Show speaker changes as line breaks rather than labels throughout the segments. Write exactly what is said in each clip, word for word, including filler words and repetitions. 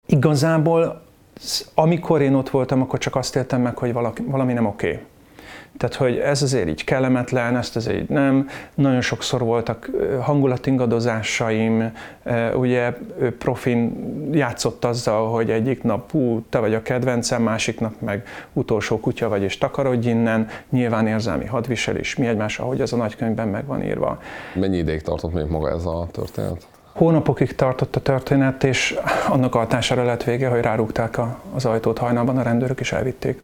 igazából amikor én ott voltam, akkor csak azt éltem meg, hogy valaki, valami nem oké. Okay. Tehát, hogy ez azért így kellemetlen, ezt azért így nem. Nagyon sokszor voltak hangulatingadozásaim, ugye profin játszott azzal, hogy egyik nap hú, te vagy a kedvencem, másik nap meg utolsó kutya vagy és takarodj innen, nyilván érzelmi hadviselés, mi egymás, ahogy ez a nagykönyvben meg van írva.
Mennyi ideig tartott még maga ez a történet?
Hónapokig tartott a történet, és annak a hatására lett vége, hogy rárúgták a, az ajtót hajnalban, a rendőrök is elvitték.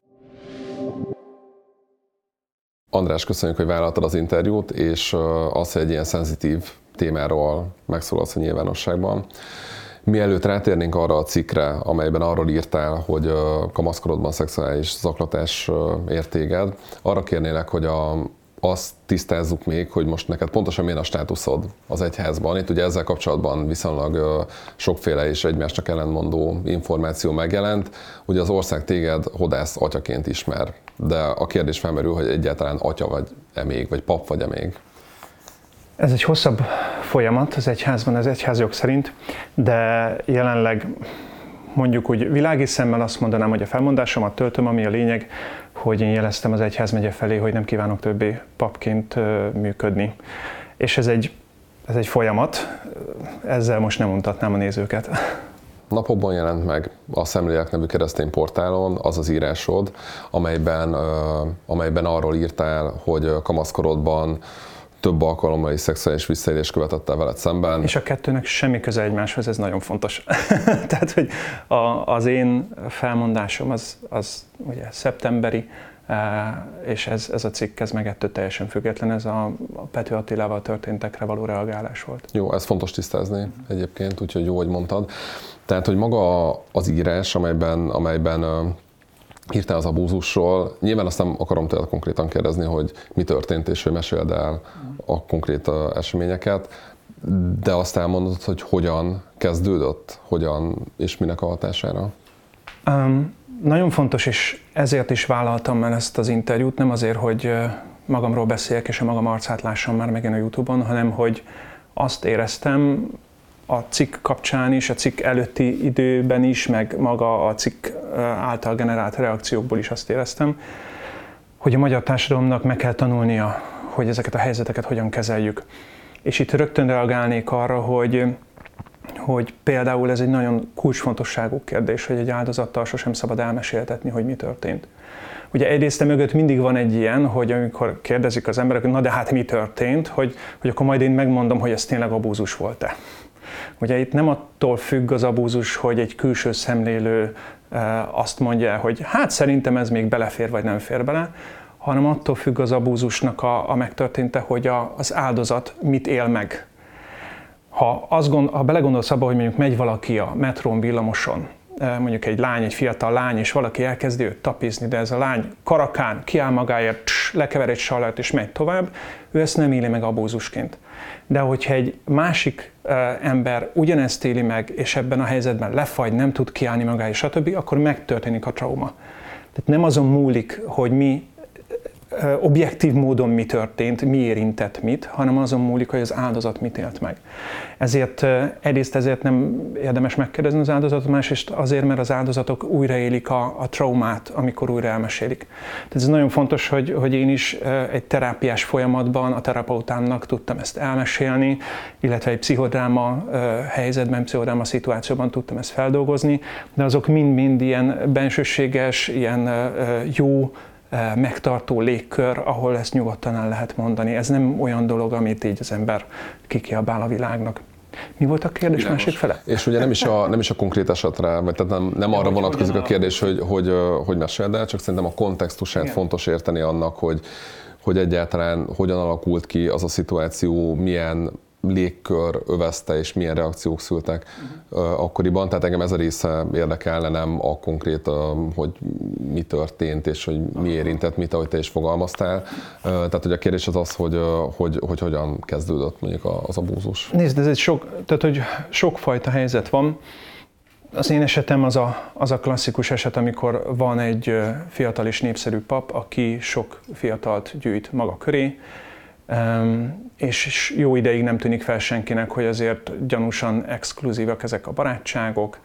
András, köszönjük, hogy vállaltad az interjút, és az, hogy egy ilyen szenzitív témáról megszólalsz a nyilvánosságban. Mielőtt rátérnénk arra a cikkre, amelyben arról írtál, hogy kamaszkorodban szexuális zaklatás ért téged, arra kérnélek, hogy a azt tisztázzuk még, hogy most neked pontosan milyen a státuszod az egyházban. Itt ugye ezzel kapcsolatban viszonylag sokféle és egymásnak ellentmondó információ megjelent. Ugye az ország téged hodász atyaként ismer, de a kérdés felmerül, hogy egyáltalán atya vagy-e még, vagy pap vagy-e még?
Ez egy hosszabb folyamat az egyházban, az egyházjog szerint, de jelenleg mondjuk úgy világi szemmel azt mondanám, hogy a felmondásomat töltöm, ami a lényeg, hogy én jeleztem az egyházmegye felé, hogy nem kívánok többé papként működni. És ez egy, ez egy folyamat, ezzel most nem untatnám a nézőket.
Napokban jelent meg a Szemlélek nevű keresztény portálon az az írásod, amelyben, amelyben arról írtál, hogy kamaszkorodban több alkalommal is szexuális visszaélést követett veled szemben. És
a kettőnek semmi köze egymáshoz, ez nagyon fontos. Tehát, hogy a, az én felmondásom az, az ugye szeptemberi, és ez, ez a cikk, ez meg ettől teljesen független, ez a, a Pető Attilával történtekre való reagálás volt.
Jó, ez fontos tisztázni egyébként, úgyhogy jó, hogy mondtad. Tehát, hogy maga az írás, amelyben, amelyben írtál az abúzusról, nyilván azt nem akarom tőled konkrétan kérdezni, hogy mi történt, és hogy meséld el a konkrét eseményeket, de azt elmondod, hogy hogyan kezdődött, hogyan és minek a hatására?
Um, nagyon fontos, és ezért is vállaltam el ezt az interjút, nem azért, hogy magamról beszéljek, és a magam arcát lássam már megint a YouTube-on, hanem hogy azt éreztem, a cikk kapcsán is, a cikk előtti időben is, meg maga a cikk által generált reakciókból is azt éreztem, hogy a magyar társadalomnak meg kell tanulnia, hogy ezeket a helyzeteket hogyan kezeljük. És itt rögtön reagálnék arra, hogy, hogy például ez egy nagyon kulcsfontosságú kérdés, hogy egy áldozattal sosem szabad elmeséltetni, hogy mi történt. Ugye egyrészt a mögött mindig van egy ilyen, hogy amikor kérdezik az emberek, hogy na de hát mi történt, hogy, hogy akkor majd én megmondom, hogy ez tényleg abúzus volt-e. Ugye itt nem attól függ az abúzus, hogy egy külső szemlélő azt mondja, hogy hát szerintem ez még belefér, vagy nem fér bele, hanem attól függ az abúzusnak a, a megtörténte, hogy a, az áldozat mit él meg. Ha, azt gond, ha belegondolsz abba, hogy mondjuk megy valaki a metrón, villamoson, mondjuk egy lány, egy fiatal lány, és valaki elkezdi őt tapizni, de ez a lány karakán, kiáll magáért, tss, lekever egy sallert és megy tovább, ő ezt nem éli meg abúzusként. De hogyha egy másik uh, ember ugyanezt éli meg, és ebben a helyzetben lefagy, nem tud kiállni magáért, stb., akkor megtörténik a trauma. Tehát nem azon múlik, hogy mi uh, objektív módon mi történt, mi érintett mit, hanem azon múlik, hogy az áldozat mit élt meg. Ezért uh, egyrészt ezért nem érdemes megkérdezni az áldozatot, másrészt azért, mert az áldozatok újraélik a, a traumát, amikor újra elmesélik. Tehát ez nagyon fontos, hogy, hogy én is uh, egy terápiás folyamatban a terapeutámnak tudtam ezt elmesélni, illetve egy pszichodráma uh, helyzetben, pszichodráma szituációban tudtam ezt feldolgozni, de azok mind-mind ilyen bensőséges, ilyen uh, jó, megtartó légkör, ahol ezt nyugodtan el lehet mondani. Ez nem olyan dolog, amit így az ember kikiabál a világnak. Mi volt a kérdés Bilános. Másik fele?
És ugye nem is a, nem is a konkrét esetre, vagy tehát nem, nem arra vonatkozik a kérdés, hogy, hogy, hogy meséld el, csak szerintem a kontextusát Igen. fontos érteni annak, hogy, hogy egyáltalán hogyan alakult ki az a szituáció, milyen légkör övezte, és milyen reakciók szültek uh-huh. akkoriban. Tehát engem ez a része érdekelne, nem a konkrét, hogy mi történt, és hogy mi érintett, mit, ahogy te is fogalmaztál. Tehát, hogy a kérdés az az, hogy, hogy, hogy hogyan kezdődött mondjuk az abúzus.
Nézd, ez egy sok, tehát, hogy sokfajta helyzet van. Az én esetem az a, az a klasszikus eset, amikor van egy fiatal és népszerű pap, aki sok fiatalt gyűjt maga köré, Um, és jó ideig nem tűnik fel senkinek, hogy azért gyanúsan exkluzívak ezek a barátságok,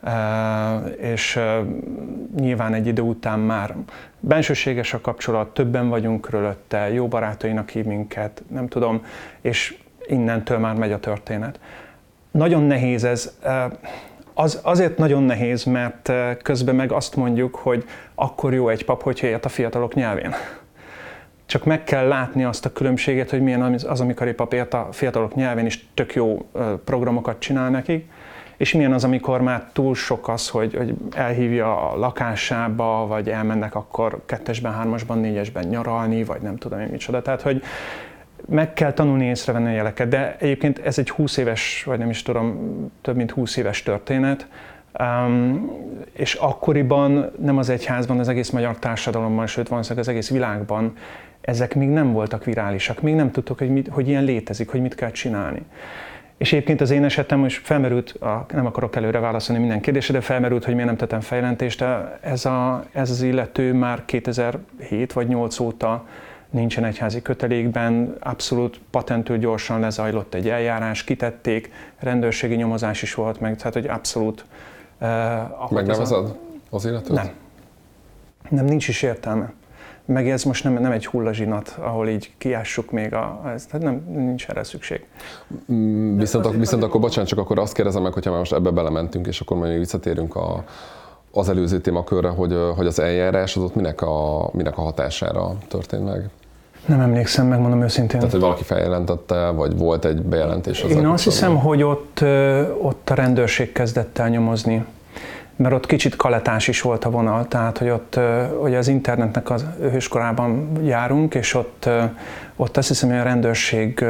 és nyilván egy idő után már bensőséges a kapcsolat, többen vagyunk körülötte, jó barátainak hív minket, nem tudom, és innentől már megy a történet. Nagyon nehéz ez, az, azért nagyon nehéz, mert közben meg azt mondjuk, hogy akkor jó egy pap, hogyha ért a fiatalok nyelvén. Csak meg kell látni azt a különbséget, hogy milyen az, amikor egy pap ért a fiatalok nyelvén, és tök jó programokat csinál nekik, és milyen az, amikor már túl sok az, hogy, hogy elhívja a lakásába, vagy elmennek akkor kettesben, hármasban, négyesben nyaralni, vagy nem tudom én micsoda. Tehát, hogy meg kell tanulni észrevenni a jeleket, de egyébként ez egy húsz éves, vagy nem is tudom, több mint húsz éves történet, um, és akkoriban nem az egyházban, az egész magyar társadalomban, sőt valószínűleg az egész világban ezek még nem voltak virálisak, még nem tudtuk, hogy, mit, hogy ilyen létezik, hogy mit kell csinálni. És egyébként az én esetem most felmerült, a, nem akarok előre válaszolni minden kérdésre, de felmerült, hogy miért nem tettem feljelentést, de ez, a, ez az illető már kétezer-hét vagy nyolc óta nincsen egyházi kötelékben, abszolút patentül gyorsan lezajlott egy eljárás, kitették, rendőrségi nyomozás is volt meg, tehát hogy abszolút...
Uh, Megnevezed az illetőt?
Nem. Nem, nincs is értelme. Meg ez most nem, nem egy hullazsinat, ahol így kiássuk még a... Ez, tehát nem, nincs erre szükség.
Mm, viszont, azért, viszont akkor, bocsánat, csak akkor azt kérdezem meg, hogyha már most ebbe belementünk, és akkor majd visszatérünk a, az előző témakörre, hogy, hogy az eljárás az ott minek a, minek a hatására történt meg?
Nem emlékszem, megmondom őszintén.
Tehát, hogy valaki feljelentette, vagy volt egy bejelentés?
Én azt hiszem, hogy ott, ott a rendőrség kezdett el nyomozni, mert ott kicsit kaletás is volt a vonal, tehát hogy ott hogy az internetnek az hőskorában járunk, és ott, ott azt hiszem, hogy a rendőrség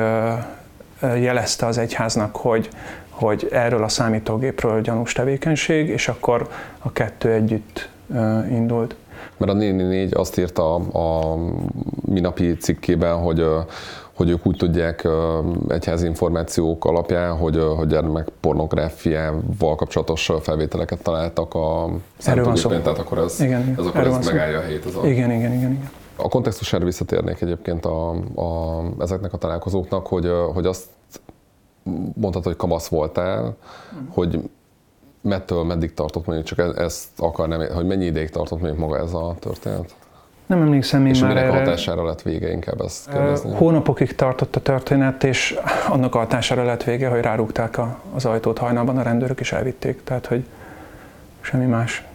jelezte az egyháznak, hogy, hogy erről a számítógépről gyanús tevékenység, és akkor a kettő együtt indult.
Mert a négy négy négy azt írta a, a minapi cikkében, hogy, hogy ők úgy tudják egyházi információk alapján, hogy, hogy gyermekpornográfiával kapcsolatos felvételeket találtak a számítógépen, tehát akkor ez, igen, ez, akkor ez megállja a helyét. Ez a...
Igen, igen, igen, igen.
A kontextusára visszatérnék egyébként a, a, ezeknek a találkozóknak, hogy, hogy azt mondtad, hogy kamasz voltál, mm. hogy mettől meddig tartott mondjuk, csak ezt akarnám, hogy mennyi ideig tartott mondjuk maga ez a történet?
Nem emlékszem én
és
már
erre. És minek hatására lett vége, inkább ezt kérdezni?
Hónapokig tartott a történet, és annak hatására lett vége, hogy rárúgták a, az ajtót hajnalban, a rendőrök is elvitték, tehát hogy semmi más.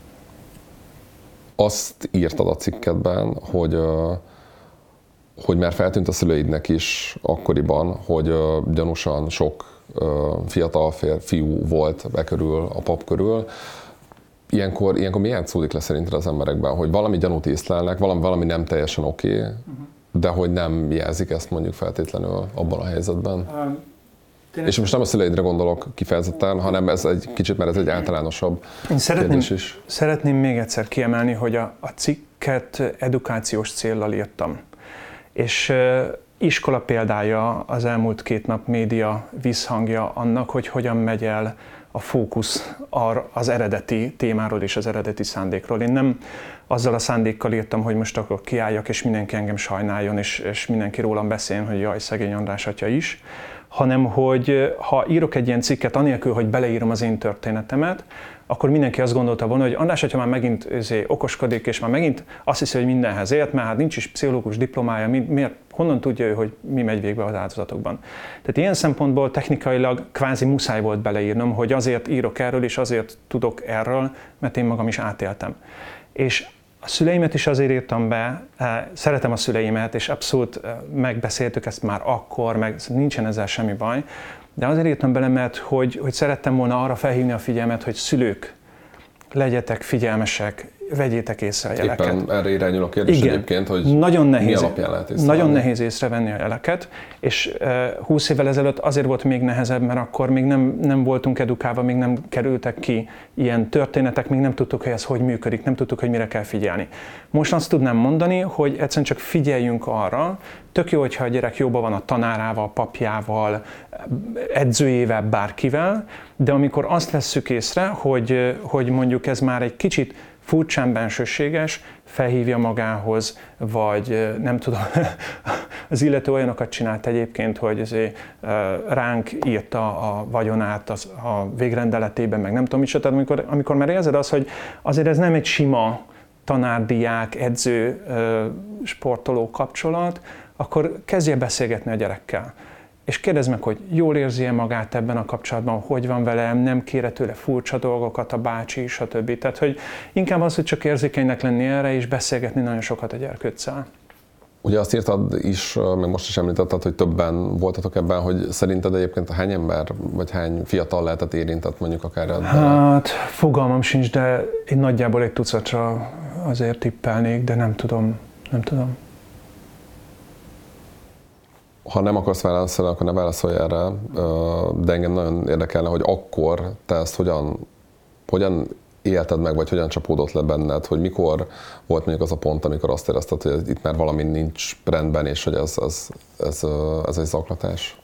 Azt írtad a cikkedben, hogy, hogy már feltűnt a szüleidnek is akkoriban, hogy gyanúsan sok fiatal fiú volt bekörül a pap körül. Ilyenkor, ilyenkor mi játszódik le szerinted az emberekben, hogy valami gyanút észlelnek, valami, valami nem teljesen oké, okay, uh-huh. de hogy nem jelzik ezt mondjuk feltétlenül abban a helyzetben? Um, És most nem a szüleidre gondolok kifejezetten, hanem ez egy kicsit, mert ez egy általánosabb
Én szeretném,
kérdés is.
Szeretném még egyszer kiemelni, hogy a, a cikket edukációs céllal írtam. És uh, iskola példája az elmúlt két nap média visszhangja annak, hogy hogyan megy el a fókusz az eredeti témáról és az eredeti szándékról. Én nem azzal a szándékkal írtam, hogy most akkor kiálljak, és mindenki engem sajnáljon, és, és mindenki rólam beszéljen, hogy jaj, szegény András atya is, hanem hogy ha írok egy ilyen cikket, anélkül, hogy beleírom az én történetemet, akkor mindenki azt gondolta volna, hogy András atya már megint azért okoskodik, és már megint azt hiszi, hogy mindenhez ért, mert hát nincs is pszichológus diplomája, miért, honnan tudja ő, hogy mi megy végbe az áldozatokban. Tehát ilyen szempontból technikailag kvázi muszáj volt beleírnom, hogy azért írok erről, és azért tudok erről, mert én magam is átéltem. És a szüleimet is azért írtam be, szeretem a szüleimet, és abszolút megbeszéltük ezt már akkor, meg nincsen ezzel semmi baj, de azért írtam bele, mert hogy, hogy szerettem volna arra felhívni a figyelmet, hogy szülők, legyetek figyelmesek, vegyétek észre a jeleket.
Éppen erre irányul a kérdés. Igen. Egyébként, hogy
nagyon nehéz,
mi alapján lehet észrevenni.
Nagyon nehéz észrevenni a jeleket, és húsz évvel ezelőtt azért volt még nehezebb, mert akkor még nem, nem voltunk edukálva, még nem kerültek ki ilyen történetek, még nem tudtuk, hogy ez hogy működik, nem tudtuk, hogy mire kell figyelni. Most azt tudnám mondani, hogy egyszerűen csak figyeljünk arra, tök jó, hogyha a gyerek jóban van a tanárával, papjával, edzőjével, bárkivel, de amikor azt vesszük észre, hogy, hogy mondjuk ez már egy kicsit furcsán bensőséges, felhívja magához, vagy nem tudom, Az illető olyanokat csinált egyébként, hogy azért ránk írta a vagyonát az, a végrendeletében, meg nem tudom micsoda. Tehát amikor, amikor már érzed azt, hogy azért ez nem egy sima tanár-diák, edző, sportoló kapcsolat, akkor kezdjél beszélgetni a gyerekkel. És kérdezd meg, hogy jól érzi-e magát ebben a kapcsolatban, hogy van vele, nem kére tőle furcsa dolgokat a bácsi, stb. Tehát, hogy inkább az, hogy csak érzékenynek lenni erre, és beszélgetni nagyon sokat a gyerkőccel.
Ugye azt írtad is, meg most is említetted, hogy többen voltatok ebben, hogy szerinted egyébként hány ember, vagy hány fiatal lehetett érintett mondjuk akár ebben?
Hát fogalmam sincs, de én nagyjából egy tucatra azért tippelnék, de nem tudom, nem tudom.
Ha nem akarsz válaszolni, akkor ne válaszolj erre, de engem nagyon érdekelne, hogy akkor te ezt hogyan, hogyan élted meg, vagy hogyan csapódott le benned, hogy mikor volt mondjuk az a pont, amikor azt érezted, hogy itt már valami nincs rendben, és hogy ez, ez, ez, ez egy zaklatás?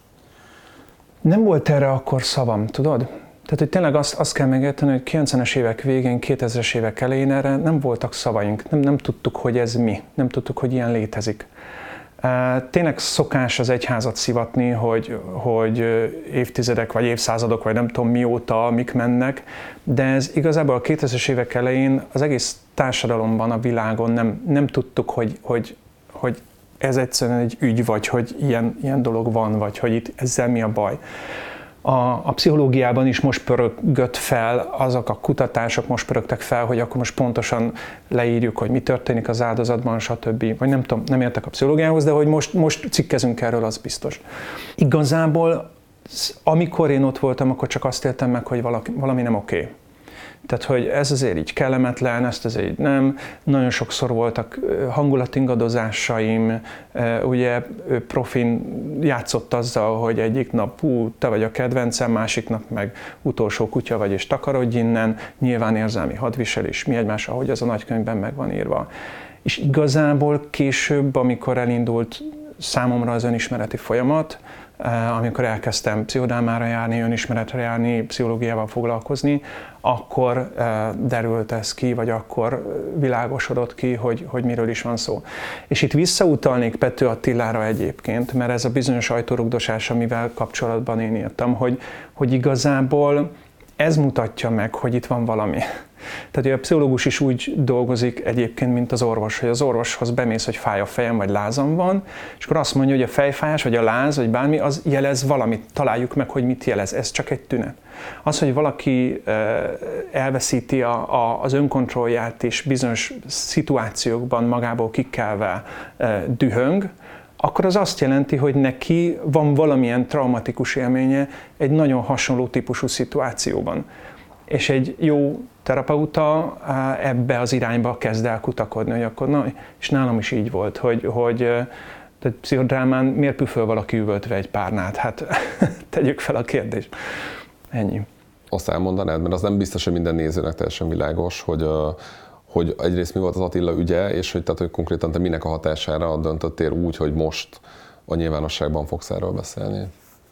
Nem volt erre akkor szavam, tudod? Tehát, hogy tényleg azt, azt kell megérteni, hogy kilencvenes évek végén, kétezres évek elején erre nem voltak szavaink, nem, nem tudtuk, hogy ez mi, nem tudtuk, hogy ilyen létezik. Tényleg szokás az egyházat szivatni, hogy, hogy évtizedek, vagy évszázadok, vagy nem tudom mióta, mik mennek, de ez igazából a kétezres évek elején az egész társadalomban, a világon nem, nem tudtuk, hogy, hogy, hogy ez egyszerűen egy ügy, vagy hogy ilyen, ilyen dolog van, vagy hogy itt ezzel mi a baj. A, a pszichológiában is most pörögött fel, azok a kutatások most pörögtek fel, hogy akkor most pontosan leírjuk, hogy mi történik az áldozatban, stb. Vagy nem tudom, nem értek a pszichológiához, de hogy most, most cikkezünk erről, az biztos. Igazából, amikor én ott voltam, akkor csak azt éltem meg, hogy valaki, valami nem oké. Okay. Tehát, hogy ez azért így kellemetlen, ezt azért így nem. Nagyon sokszor voltak hangulatingadozásaim, ugye profin játszott azzal, hogy egyik nap hú, te vagy a kedvencem, másik nap meg utolsó kutya vagy és takarodj innen, nyilván érzelmi hadviselés, mi egymás, ahogy az a nagykönyvben meg van írva. És igazából később, amikor elindult számomra az önismereti folyamat, amikor elkezdtem pszichodámára járni, önismeretre járni, pszichológiával foglalkozni, akkor derült ez ki, vagy akkor világosodott ki, hogy, hogy miről is van szó. És itt visszautalnék Pető Attilára egyébként, mert ez a bizonyos ajtórugdosás, amivel kapcsolatban én írtam, hogy, hogy igazából ez mutatja meg, hogy itt van valami. Tehát a pszichológus is úgy dolgozik egyébként, mint az orvos, hogy az orvoshoz bemész, hogy fáj a fejem, vagy lázam van, és akkor azt mondja, hogy a fejfájás, vagy a láz, vagy bármi, az jelez valamit. Találjuk meg, hogy mit jelez. Ez csak egy tünet. Az, hogy valaki elveszíti a, a, az önkontrollját, és bizonyos szituációkban magából kikelve dühöng, akkor az azt jelenti, hogy neki van valamilyen traumatikus élménye egy nagyon hasonló típusú szituációban. És egy jó terapeuta ebbe az irányba kezd el kutakodni, hogy akkor na, és nálam is így volt, hogy, hogy tehát pszichodrámán miért püföl valaki üvöltve egy párnát? Hát tegyük fel a kérdést. Ennyi.
Azt elmondanád, mert az nem biztos, hogy minden nézőnek teljesen világos, hogy, hogy egyrészt mi volt az Attila ügye, és hogy, tehát, hogy konkrétan te minek a hatására döntöttél úgy, hogy most a nyilvánosságban fogsz erről beszélni?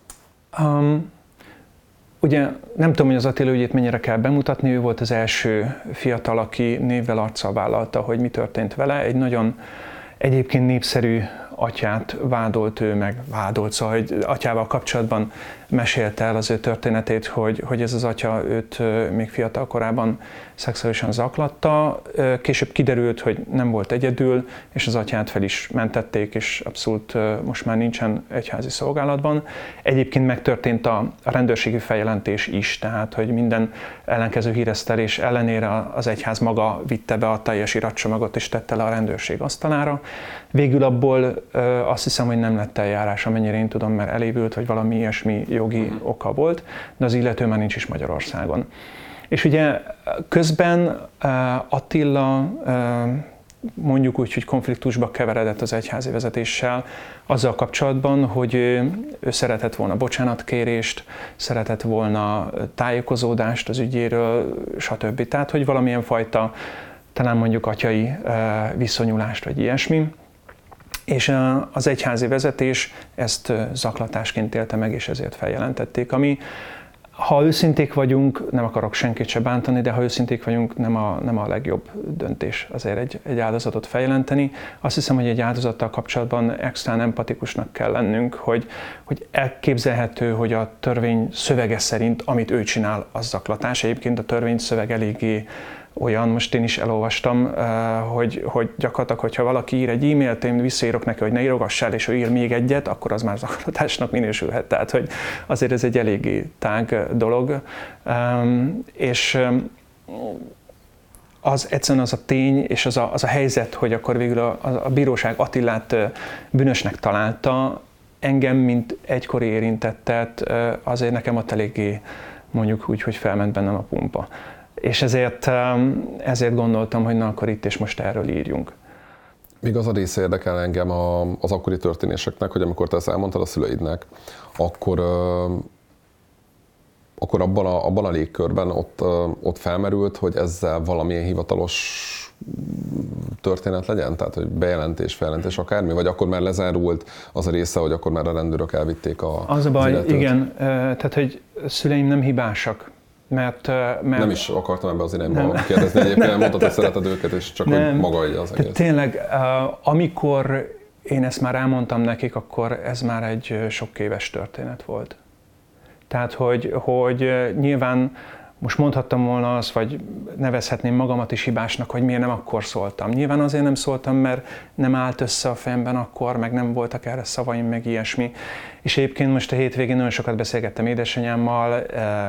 Um, Ugye nem tudom, hogy az Attila ügyét mennyire kell bemutatni, ő volt az első fiatal, aki névvel arccal vállalta, hogy mi történt vele. Egy nagyon egyébként népszerű atyát vádolt ő meg, vádolt, szóval, hogy atyával kapcsolatban mesélte el az ő történetét, hogy, hogy ez az atya őt még fiatal korában szexuálisan zaklatta. Később kiderült, hogy nem volt egyedül, és az atyát fel is mentették, és abszolút most már nincsen egyházi szolgálatban. Egyébként megtörtént a rendőrségi feljelentés is, tehát hogy minden ellenkező híresztelés ellenére az egyház maga vitte be a teljes iratcsomagot, és tette le a rendőrség asztalára. Végül abból azt hiszem, hogy nem lett eljárás, amennyire én tudom, mert elévült, vagy valami ilyesmi jogi oka volt, de az illető már nincs is Magyarországon. És ugye közben Attila mondjuk úgy, hogy konfliktusba keveredett az egyházi vezetéssel azzal kapcsolatban, hogy ő, ő szeretett volna bocsánatkérést, szeretett volna tájékozódást az ügyéről, stb. Tehát, hogy valamilyen fajta, talán mondjuk atyai viszonyulást, vagy ilyesmi. És az egyházi vezetés ezt zaklatásként élte meg, és ezért feljelentették, ami Ha őszinték vagyunk, nem akarok senkit se bántani, de ha őszinték vagyunk, nem a, nem a legjobb döntés azért egy, egy áldozatot feljelenteni. Azt hiszem, hogy egy áldozattal kapcsolatban extrán empatikusnak kell lennünk, hogy, hogy elképzelhető, hogy a törvény szövege szerint, amit ő csinál, az zaklatás. Egyébként a törvény szöveg eléggé olyan, most én is elolvastam, hogy, hogy gyakorlatilag, hogyha valaki ír egy e-mailt, én visszaírok neki, hogy ne írogassál, és ő ír még egyet, akkor az már zaklatásnak minősülhet. Tehát, hogy azért ez egy eléggé tág dolog. És az egyszerűen az a tény, és az a, az a helyzet, hogy akkor végül a, a bíróság Attilát bűnösnek találta, engem, mint egykori érintettet, azért nekem ott eléggé mondjuk úgy, hogy felment bennem a pumpa. És ezért, ezért gondoltam, hogy na akkor itt és most erről írjunk.
Még az a része érdekel engem az akkori történéseknek, hogy amikor te ezt elmondtad a szüleidnek, akkor, akkor abban, a, abban a légkörben ott, ott felmerült, hogy ezzel valamilyen hivatalos történet legyen? Tehát, hogy bejelentés, feljelentés, akármi? Vagy akkor már lezárult az a része, hogy akkor már a rendőrök elvitték a
Az a baj, igen, tehát, hogy szüleim nem hibásak. Mert, mert
nem is akartam ebbe az irányba kérdezni, egyébként mondtad, hogy szereted őket, és csak nem, hogy maga így az egész.
Tényleg, amikor én ezt már elmondtam nekik, akkor ez már egy sok éves történet volt. Tehát, hogy, hogy nyilván most mondhattam volna azt, vagy nevezhetném magamat is hibásnak, hogy miért nem akkor szóltam. Nyilván azért nem szóltam, mert nem állt össze a fejemben akkor, meg nem voltak erre szavaim, meg ilyesmi. És egyébként most a hétvégén nagyon sokat beszélgettem édesanyámmal,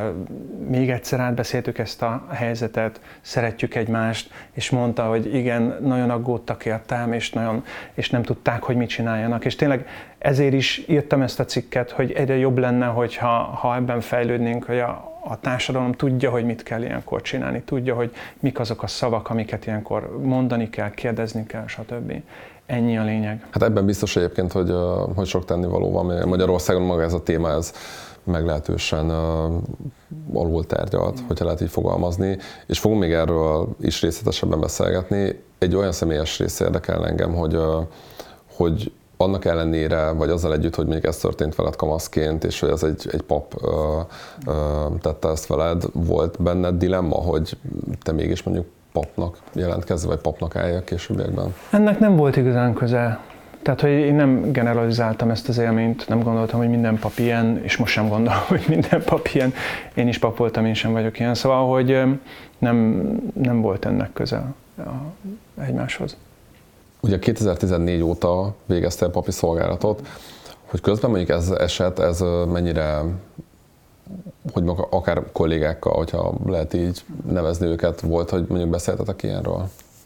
még egyszer átbeszéltük ezt a helyzetet, szeretjük egymást, és mondta, hogy igen, nagyon aggódtak értem, és, nagyon, és nem tudták, hogy mit csináljanak. És tényleg ezért is írtam ezt a cikket, hogy egyre jobb lenne, hogyha ha ebben fejlődnénk, hogy a, a társadalom tudja, hogy mit kell ilyenkor csinálni, tudja, hogy mik azok a szavak, amiket ilyenkor mondani kell, kérdezni kell, stb. Ennyi a lényeg.
Hát ebben biztos egyébként, hogy, hogy sok tennivaló van. Magyarországon maga ez a téma, ez meglehetősen uh, alul tárgyalt, hogyha lehet így fogalmazni, és fogunk még erről is részletesebben beszélgetni. Egy olyan személyes rész érdekel engem, hogy, uh, hogy annak ellenére, vagy azzal együtt, hogy mondjuk ez történt veled kamaszként, és hogy ez egy, egy pap uh, uh, tette ezt veled, volt benned dilemma, hogy te mégis mondjuk papnak jelentkezz, vagy papnak álljak későbbiekben?
Ennek nem volt igazán köze. Tehát, hogy én nem generalizáltam ezt az élményt, nem gondoltam, hogy minden pap ilyen, és most sem gondolom, hogy minden pap ilyen. Én is pap voltam, én sem vagyok ilyen. Szóval, hogy nem, nem volt ennek köze egymáshoz.
Ugye kétezer-tizennégy óta végeztél papi szolgálatot, hogy közben mondjuk ez eset, ez mennyire, hogy akár kollégákkal, hogyha lehet így nevezni őket, volt, hogy mondjuk beszéltetek ilyenről?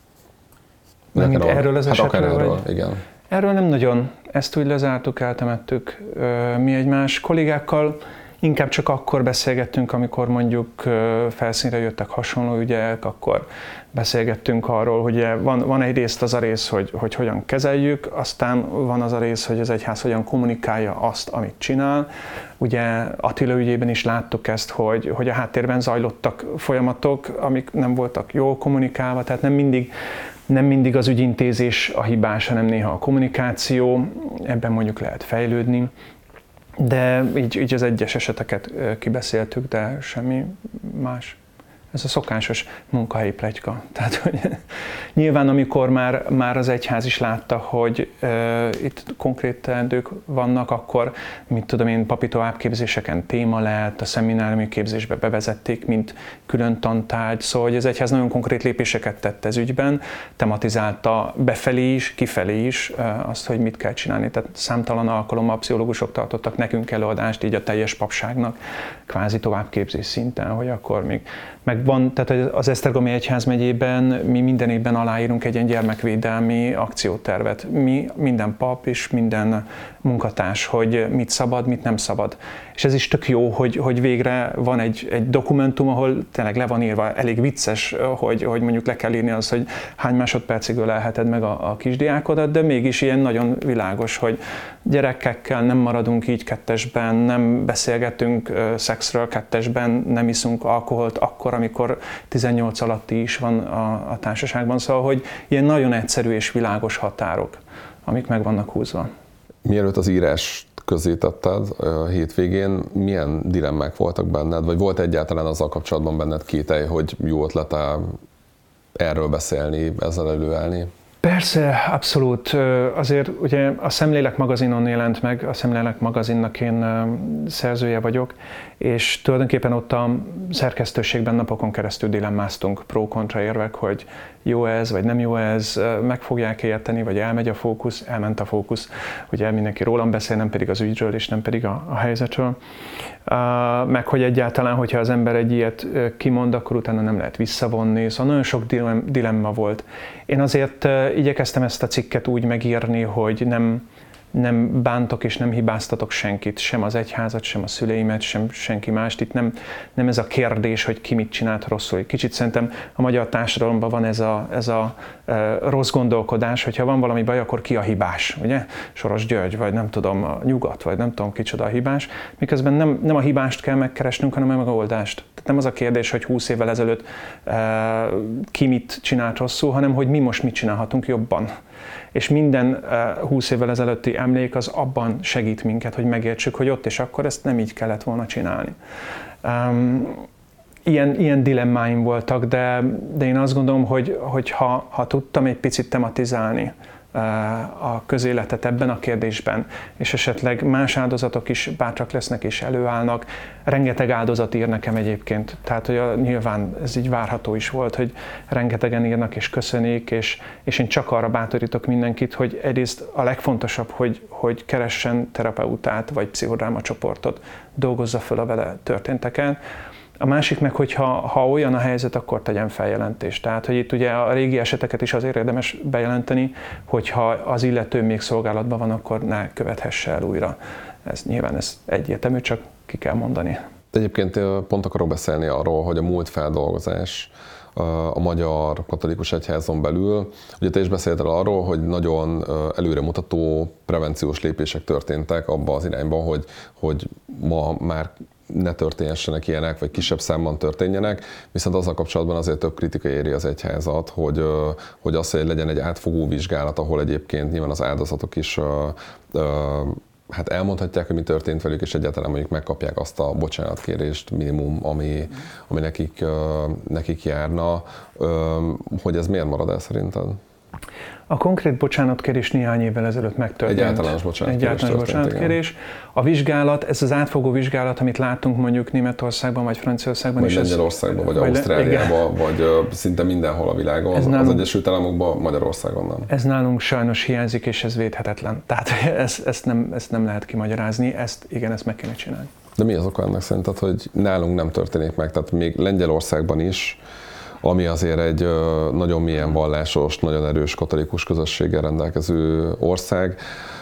Mint erről az
hát
esetről?
Akár erről,
vagy?
igen.
Erről nem nagyon. Ezt úgy lezártuk, eltemettük mi egymás kollégákkal. Inkább csak akkor beszélgettünk, amikor mondjuk felszínre jöttek hasonló ügyek, akkor beszélgettünk arról, hogy van, van egyrészt az a rész, hogy, hogy hogyan kezeljük, aztán van az a rész, hogy az egyház hogyan kommunikálja azt, amit csinál. Ugye Attila ügyében is láttuk ezt, hogy, hogy a háttérben zajlottak folyamatok, amik nem voltak jól kommunikálva, tehát nem mindig, nem mindig az ügyintézés a hibás, hanem néha a kommunikáció, ebben mondjuk lehet fejlődni. De így, így az egyes eseteket kibeszéltük, de semmi más. Ez a szokásos munkahelyi pletyka. Tehát, hogy nyilván amikor már, már az egyház is látta, hogy uh, itt konkrét teendők vannak, akkor, mit tudom én, papi továbbképzéseken téma lett, a szemináriumi képzésbe bevezették, mint külön tantárgy, szóval hogy az egyház nagyon konkrét lépéseket tett ez ügyben, tematizálta befelé is, kifelé is uh, azt, hogy mit kell csinálni. Tehát számtalan alkalommal pszichológusok tartottak nekünk előadást, így a teljes papságnak, kvázi továbbképzés szinten, hogy akkor még meg van, tehát az Esztergomi Egyházmegyében mi minden évben aláírunk egy ilyen gyermekvédelmi akciótervet. Mi, minden pap és minden munkatárs, hogy mit szabad, mit nem szabad. És ez is tök jó, hogy, hogy végre van egy, egy dokumentum, ahol tényleg le van írva, elég vicces, hogy, hogy mondjuk le kell írni az, hogy hány másodpercig ölelheted meg a, a kisdiákodat, de mégis ilyen nagyon világos, hogy gyerekekkel nem maradunk így kettesben, nem beszélgetünk uh, szexről kettesben, nem iszunk alkoholt akkor, amikor tizennyolc alatti is van a, a társaságban. Szóval, hogy ilyen nagyon egyszerű és világos határok, amik meg vannak húzva.
Mielőtt az írást közzétetted hétvégén. Milyen dilemmák voltak benned, vagy volt egyáltalán azzal kapcsolatban benned kételj, hogy jó ötlete erről beszélni, ezzel előállni?
Persze, abszolút. Azért ugye a Szemlélek magazinon jelent meg, a Szemlélek magazinnak én szerzője vagyok, és tulajdonképpen ott a szerkesztőségben napokon keresztül dilemmáztunk, pro-kontra érvek, hogy jó ez, vagy nem jó ez, meg fogják érteni, vagy elmegy a fókusz, elment a fókusz. Ugye mindenki rólam beszél, nem pedig az ügyről, és nem pedig a, a helyzetről. Meg hogy egyáltalán, hogyha az ember egy ilyet kimond, akkor utána nem lehet visszavonni, szóval nagyon sok dilemma volt. Én azért igyekeztem ezt a cikket úgy megírni, hogy nem, nem bántok és nem hibáztatok senkit, sem az egyházat, sem a szüleimet, sem senki mást. Itt nem, nem ez a kérdés, hogy ki mit csinált rosszul. Kicsit szerintem a magyar társadalomban van ez a, ez a e, rossz gondolkodás, hogyha van valami baj, akkor ki a hibás, ugye? Soros György, vagy nem tudom, a Nyugat, vagy nem tudom kicsoda a hibás. Miközben nem, nem a hibást kell megkeresnünk, hanem a megoldást. Tehát nem az a kérdés, hogy húsz évvel ezelőtt e, ki mit csinált rosszul, hanem hogy mi most mit csinálhatunk jobban. És minden húsz évvel ezelőtti emlék az abban segít minket, hogy megértsük, hogy ott és akkor ezt nem így kellett volna csinálni. Um, ilyen, ilyen dilemmáim voltak, de, de én azt gondolom, hogy, hogy ha, ha tudtam egy picit tematizálni a közéletet ebben a kérdésben, és esetleg más áldozatok is bátrak lesznek és előállnak. Rengeteg áldozat ír nekem egyébként, tehát hogy a, nyilván ez így várható is volt, hogy rengetegen írnak és köszönik, és, és én csak arra bátorítok mindenkit, hogy egyrészt a legfontosabb, hogy, hogy keressen terapeutát vagy pszichodráma csoportot, dolgozza föl a vele történteken. A másik meg, hogy ha, ha olyan a helyzet, akkor tegyen feljelentést. Tehát, hogy itt ugye a régi eseteket is azért érdemes bejelenteni, hogyha az illető még szolgálatban van, akkor ne követhesse el újra. Ez nyilván ez egyértelmű, csak ki kell mondani.
Egyébként pont akarok beszélni arról, hogy a múltfeldolgozás a magyar katolikus egyházon belül. Ugye te is beszéltél arról, hogy nagyon előremutató prevenciós lépések történtek abba az irányban, hogy, hogy ma már ne történjenek ilyenek, vagy kisebb számban történjenek, viszont azzal kapcsolatban azért több kritika éri az egyházat, hogy, hogy az, hogy legyen egy átfogó vizsgálat, ahol egyébként nyilván az áldozatok is hát elmondhatják, hogy mi történt velük, és egyáltalán mondjuk megkapják azt a bocsánatkérést minimum, ami, ami nekik, nekik járna. Hogy ez miért marad el szerinted?
A konkrét bocsánatkérés néhány évvel ezelőtt megtörtént.
Egy általános bocsánatkérés.
Egy általános bocsánatkérés. A vizsgálat, ez az átfogó vizsgálat, amit látunk mondjuk Németországban, vagy Franciaországban.
Vagy Lengyelországban, vagy, vagy Ausztráliában, vagy uh, szinte mindenhol a világon. Ez nálunk, az Egyesült Államokban, Magyarországon nem.
Ez nálunk sajnos hiányzik, és ez védhetetlen. Tehát ezt, ezt, nem, ezt nem lehet kimagyarázni, ezt igen, ezt meg kéne csinálni.
De mi az oka ennek szerinted, hogy nálunk nem történik meg? Tehát még Lengyelországban is, ami azért egy nagyon mélyen vallásos, nagyon erős katolikus közösséggel rendelkező ország.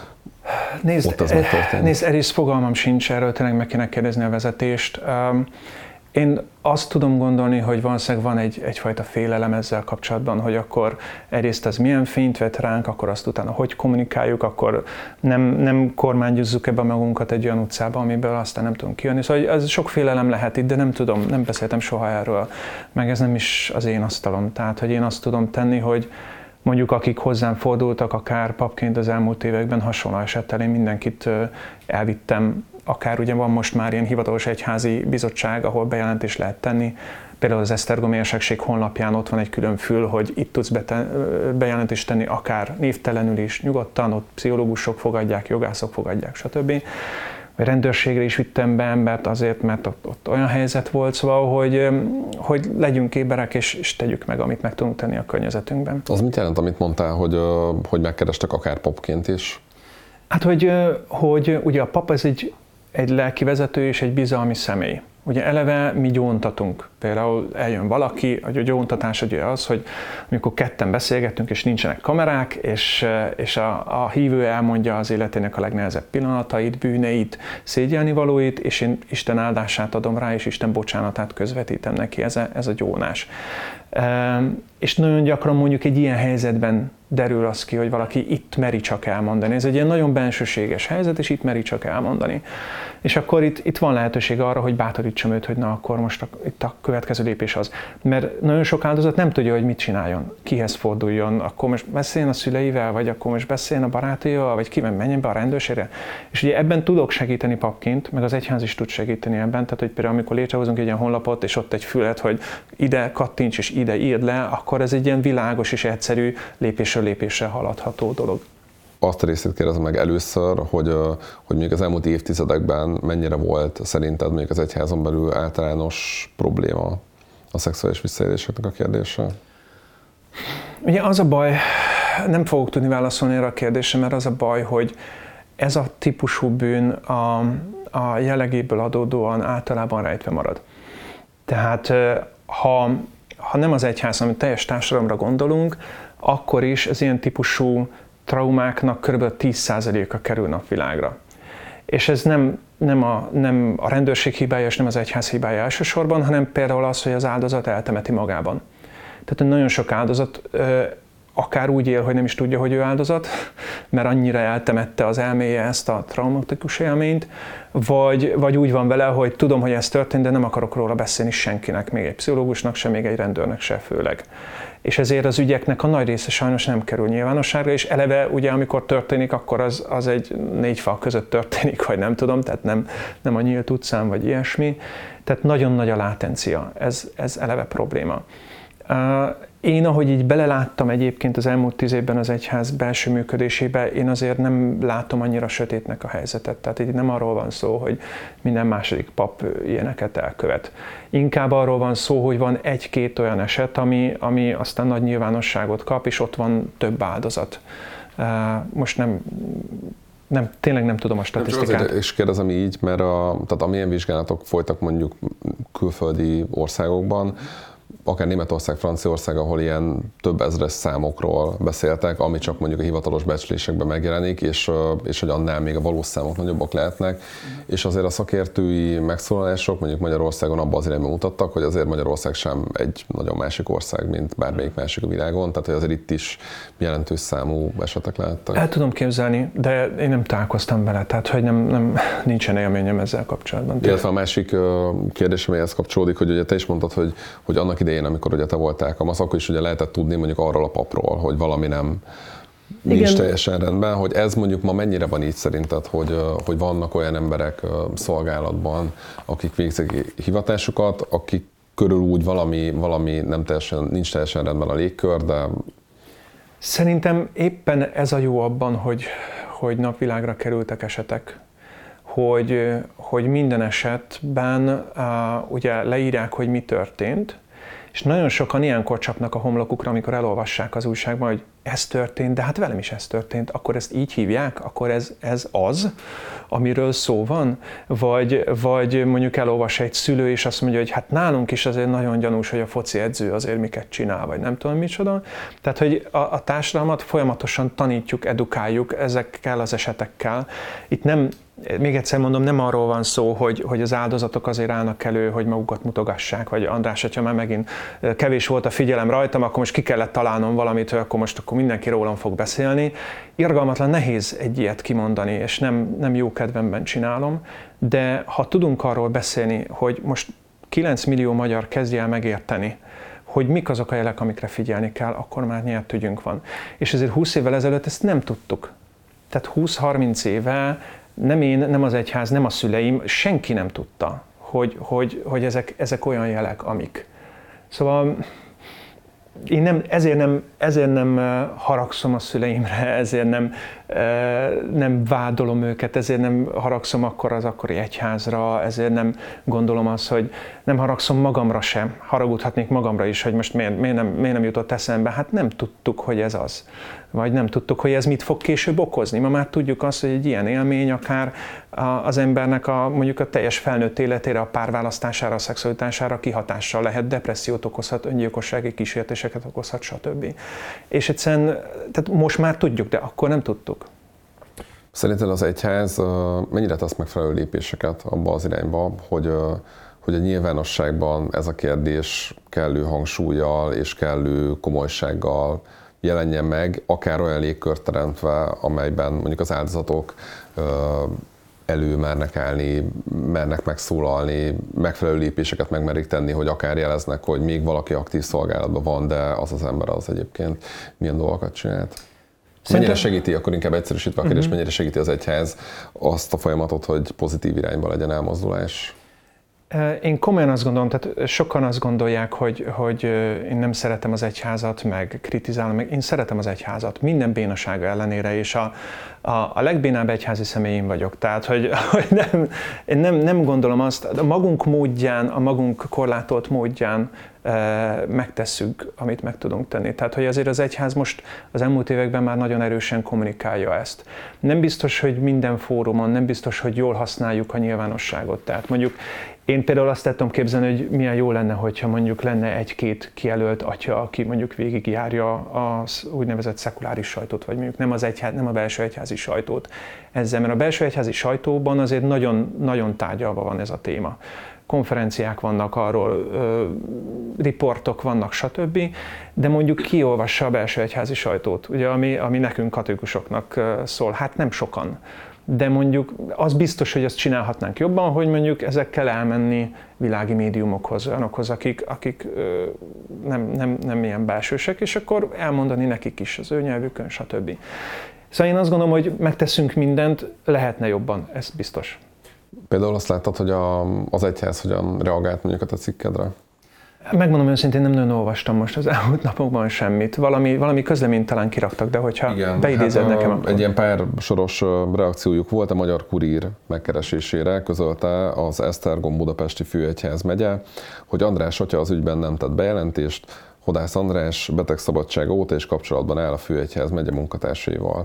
Nézd, nézd Eris, fogalmam sincs erről, tényleg meg kéne kérdezni a vezetést. Én azt tudom gondolni, hogy valószínűleg van egy, egyfajta félelem ezzel kapcsolatban, hogy akkor egyrészt ez milyen fényt vet ránk, akkor azt utána hogy kommunikáljuk, akkor nem, nem kormányozzuk ebbe magunkat egy olyan utcába, amiből aztán nem tudunk kijönni. Szóval ez sok félelem lehet itt, de nem tudom, nem beszéltem soha erről, meg ez nem is az én asztalom. Tehát, hogy én azt tudom tenni, hogy mondjuk akik hozzám fordultak, akár papként az elmúlt években hasonló esettel, én mindenkit elvittem, akár ugye van most már ilyen hivatalos egyházi bizottság, ahol bejelentést lehet tenni. Például az Esztergomi Érsekség honlapján ott van egy külön fül, hogy itt tudsz bejelentést tenni, akár névtelenül is, nyugodtan, ott pszichológusok fogadják, jogászok fogadják, stb. Vagy rendőrségre is vittem be embert azért, mert ott, ott olyan helyzet volt, szóval, hogy, hogy legyünk éberek és, és tegyük meg, amit meg tudunk tenni a környezetünkben.
Az mit jelent, amit mondtál, hogy, hogy megkerestek akár papként is? Hát,
hogy, hogy ugye a pap ez egy, egy lelki vezető és egy bizalmi személy. Ugye eleve mi gyóntatunk. Például eljön valaki, a gyóntatás ugye az, hogy amikor ketten beszélgetünk, és nincsenek kamerák, és, és a, a hívő elmondja az életének a legnehezebb pillanatait, bűneit, szégyelnivalóit, és én Isten áldását adom rá, és Isten bocsánatát közvetítem neki. Ez a, ez a gyónás. És nagyon gyakran mondjuk egy ilyen helyzetben derül az ki, hogy valaki itt meri csak elmondani. Ez egy ilyen nagyon bensőséges helyzet, és itt meri csak elmondani. És akkor itt, itt van lehetőség arra, hogy bátorítsam őt, hogy na akkor most a, itt a következő lépés az. Mert nagyon sok áldozat nem tudja, hogy mit csináljon, kihez forduljon, akkor most beszéljen a szüleivel, vagy akkor most beszéljen a barátaival, vagy kivel menjen be a rendőrségre. És ugye ebben tudok segíteni papként, meg az egyház is tud segíteni ebben, tehát hogy például amikor létrehozunk egy ilyen honlapot, és ott egy fület, hogy ide kattints és ide írd le, akkor ez egy ilyen világos és egyszerű lépésről lépésre haladható dolog.
Azt a részét kérdezem meg először, hogy, hogy még az elmúlt évtizedekben mennyire volt szerinted még az egyházon belül általános probléma a szexuális visszaéléseknek a kérdése?
Ugye az a baj, nem fogok tudni válaszolni erre a kérdésre, mert az a baj, hogy ez a típusú bűn a, a jellegéből adódóan általában rejtve marad. Tehát ha, ha nem az egyház, hanem teljes társadalomra gondolunk, akkor is az ilyen típusú traumáknak kb. tíz százaléka kerül napvilágra. És ez nem, nem, a, nem a rendőrség hibája, és nem az egyház hibája elsősorban, hanem például az, hogy az áldozat eltemeti magában. Tehát nagyon sok áldozat akár úgy él, hogy nem is tudja, hogy ő áldozat, mert annyira eltemette az elméje ezt a traumatikus élményt, vagy, vagy úgy van vele, hogy tudom, hogy ez történt, de nem akarok róla beszélni senkinek, még egy pszichológusnak se, még egy rendőrnek se főleg. És ezért az ügyeknek a nagy része sajnos nem kerül nyilvánosságra, és eleve ugye amikor történik, akkor az, az egy négy fal között történik, vagy nem tudom, tehát nem, nem a nyílt utcán, vagy ilyesmi. Tehát nagyon nagy a látencia, ez, ez eleve probléma. Én, ahogy így beleláttam egyébként az elmúlt tíz évben az egyház belső működésébe, én azért nem látom annyira sötétnek a helyzetet. Tehát itt nem arról van szó, hogy minden második pap ilyeneket elkövet. Inkább arról van szó, hogy van egy-két olyan eset, ami, ami aztán nagy nyilvánosságot kap, és ott van több áldozat. Most nem... Nem, tényleg nem tudom a statisztikát.
Azért, és kérdezem így, mert a, tehát amilyen vizsgálatok folytak mondjuk külföldi országokban, akár Németország, Franciaország, ahol ilyen több ezres számokról beszéltek, ami csak mondjuk a hivatalos becslésekben megjelenik, és, és hogy annál még a valós számok nagyobbak lehetnek. Mm. És azért a szakértői megszólalások mondjuk Magyarországon abban az irányban mutattak, hogy azért Magyarország sem egy nagyon másik ország, mint bármelyik másik a világon, tehát hogy azért itt is jelentős számú esetek lehettek.
El tudom képzelni, de én nem találkoztam vele, tehát hogy nem, nem, nincsen élményem ezzel kapcsolatban.
Illetve a másik kérdés, amelyhez kapcsolódik, hogy ugye te is mondtad, hogy, hogy annak idején, amikor ugye te voltál kamasz, akkor is ugye lehetett tudni mondjuk arról a papról, hogy valami nem nincs teljesen rendben, hogy ez mondjuk ma mennyire van így szerinted, hogy, hogy vannak olyan emberek szolgálatban, akik végzik hivatásukat, akik körül úgy valami, valami nem teljesen, nincs teljesen rendben a légkör, de...
Szerintem éppen ez a jó abban, hogy, hogy napvilágra kerültek esetek, hogy, hogy minden esetben uh, ugye leírják, hogy mi történt, és nagyon sokan ilyenkor csapnak a homlokukra, amikor elolvassák az újságban, hogy ez történt, de hát velem is ez történt, akkor ezt így hívják, akkor ez, ez az, amiről szó van, vagy, vagy mondjuk elolvas egy szülő, és azt mondja, hogy hát nálunk is azért nagyon gyanús, hogy a foci edző azért miket csinál, vagy nem tudom micsoda. Tehát, hogy a, a társadalmat folyamatosan tanítjuk, edukáljuk ezekkel az esetekkel. Itt nem, még egyszer mondom, nem arról van szó, hogy, hogy az áldozatok azért állnak elő, hogy magukat mutogassák, vagy András, hogyha már megint kevés volt a figyelem rajtam, akkor most ki kellett találnom valamit, hogy akkor most akkor mindenki rólam fog beszélni. Irgalmatlan nehéz egy ilyet kimondani, és nem, nem jó kedvemben csinálom, de ha tudunk arról beszélni, hogy most kilenc millió magyar kezdje el megérteni, hogy mik azok a jelek, amikre figyelni kell, akkor már nyert ügyünk van. És ezért húsz évvel ezelőtt ezt nem tudtuk. Tehát húsz-harminc éve nem én, nem az egyház, nem a szüleim, senki nem tudta, hogy, hogy, hogy ezek, ezek olyan jelek, amik. Szóval én nem, ezért, nem, ezért nem haragszom a szüleimre, ezért nem, nem vádolom őket, ezért nem haragszom akkor az akkori egyházra, ezért nem gondolom azt, hogy nem haragszom magamra sem, haragudhatnék magamra is, hogy most miért, miért, nem, miért nem jutott eszembe. Hát nem tudtuk, hogy ez az. Vagy nem tudtuk, hogy ez mit fog később okozni. Ma már tudjuk azt, hogy egy ilyen élmény akár az embernek a, mondjuk a teljes felnőtt életére, a párválasztására, a szexualitására kihatással lehet, depressziót okozhat, öngyilkossági kísértéseket okozhat, stb. És egyszerűen, tehát most már tudjuk, de akkor nem tudtuk.
Szerinted az egyház mennyire tesz megfelelő lépéseket abba az irányba, hogy, hogy a nyilvánosságban ez a kérdés kellő hangsúllyal és kellő komolysággal jelenjen meg, akár olyan légkört teremtve, amelyben mondjuk az áldozatok elő mernek állni, mernek megszólalni, megfelelő lépéseket megmerik tenni, hogy akár jeleznek, hogy még valaki aktív szolgálatban van, de az az ember az egyébként milyen dolgokat csinált. Mennyire segíti, akkor inkább egyszerűsítve a kérdés, uh-huh. mennyire segíti az egyház azt a folyamatot, hogy pozitív irányba legyen elmozdulás?
Én komolyan azt gondolom, tehát sokan azt gondolják, hogy, hogy én nem szeretem az egyházat, meg kritizálom, meg én szeretem az egyházat, minden bénasága ellenére, és a, a, a legbénább egyházi személy én vagyok. Tehát, hogy, hogy nem, én nem, nem gondolom azt, a magunk módján, a magunk korlátolt módján e, megtesszük, amit meg tudunk tenni. Tehát, hogy azért az egyház most az elmúlt években már nagyon erősen kommunikálja ezt. Nem biztos, hogy minden fórumon, nem biztos, hogy jól használjuk a nyilvánosságot. Tehát mondjuk én például azt tettem képzelni, hogy milyen jó lenne, hogyha mondjuk lenne egy-két kijelölt atya, aki mondjuk végigjárja az úgynevezett szekuláris sajtót, vagy mondjuk nem, az egyház, nem a belső egyházi sajtót ezzel, mert a belső egyházi sajtóban azért nagyon, nagyon tárgyalva van ez a téma. Konferenciák vannak arról, ö, riportok vannak, stb. De mondjuk ki olvassa a belső egyházi sajtót, ugye, ami, ami nekünk katolikusoknak szól, hát nem sokan. De mondjuk az biztos, hogy azt csinálhatnánk jobban, hogy mondjuk ezekkel elmenni világi médiumokhoz, olyanokhoz, akik, akik ö, nem, nem, nem ilyen belsősek, és akkor elmondani nekik is az ő nyelvükön, stb. Szóval én azt gondolom, hogy megteszünk mindent, lehetne jobban, ez biztos.
Például azt láttad, hogy a, az egyház hogyan reagált mondjuk a te cikkedre?
Megmondom őszintén, nem nagyon olvastam most az elmúlt napokban semmit. Valami, valami közleményt talán kiraktak, de hogyha igen, beidézed hát nekem, akkor...
Egy ilyen pár soros reakciójuk volt, a Magyar Kurír megkeresésére közölte az Esztergom budapesti főegyház megye, hogy András atya az ügyben nem tett bejelentést, Hodász András betegszabadsága óta és kapcsolatban áll a főegyház megye munkatársaival.